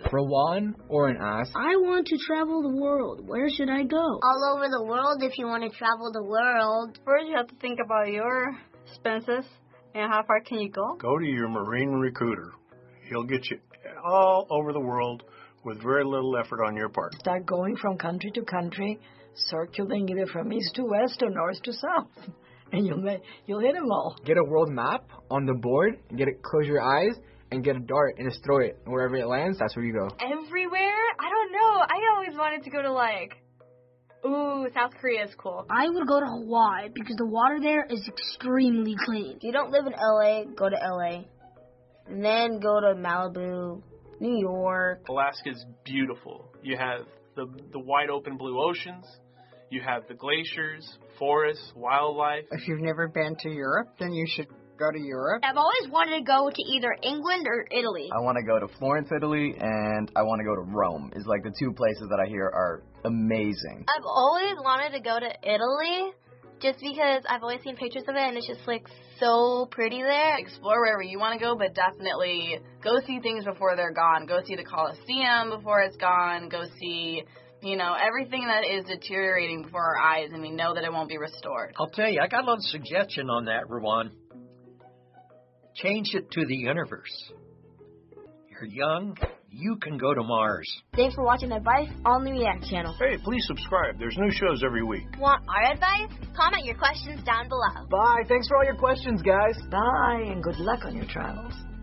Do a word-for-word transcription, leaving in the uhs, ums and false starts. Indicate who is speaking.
Speaker 1: For one or an ass?
Speaker 2: I want to travel the world. Where should I go?
Speaker 3: All over the world if you want to travel the world.
Speaker 4: First, you have to think about your expenses and how far can you go.
Speaker 5: Go to your Marine recruiter. He'll get you all over the world with very little effort on your part.
Speaker 6: Start going from country to country, circling either from east to west or north to south. And you'll make, you'll hit them all.
Speaker 1: Get a world map on the board, get it, close your eyes, and get a dart and just throw it. And wherever it lands, that's where you go.
Speaker 4: Everywhere? I don't know. I always wanted to go to, like, ooh, South Korea is cool.
Speaker 2: I would go to Hawaii because the water there is extremely clean.
Speaker 3: If you don't live in L A, go to L A. And then go to Malibu, New York.
Speaker 7: Alaska's beautiful. You have the the wide open blue oceans. You have the glaciers, forests, wildlife.
Speaker 8: If you've never been to Europe, then you should go to Europe.
Speaker 3: I've always wanted to go to either England or Italy.
Speaker 9: I want to go to Florence, Italy, and I want to go to Rome. It's like the two places that I hear are amazing.
Speaker 10: I've always wanted to go to Italy just because I've always seen pictures of it and it's just like so pretty there.
Speaker 11: Explore wherever you want to go, but definitely go see things before they're gone. Go see the Colosseum before it's gone. Go see, you know, everything that is deteriorating before our eyes, and we know that it won't be restored.
Speaker 12: I'll tell you, I got a little suggestion on that, Rowan. Change it to the universe. You're young, you can go to Mars.
Speaker 3: Thanks for watching Advice on the React channel.
Speaker 5: Hey, please subscribe. There's new shows every week.
Speaker 10: Want our advice? Comment your questions down below.
Speaker 1: Bye. Thanks for all your questions, guys.
Speaker 6: Bye, and good luck on your travels.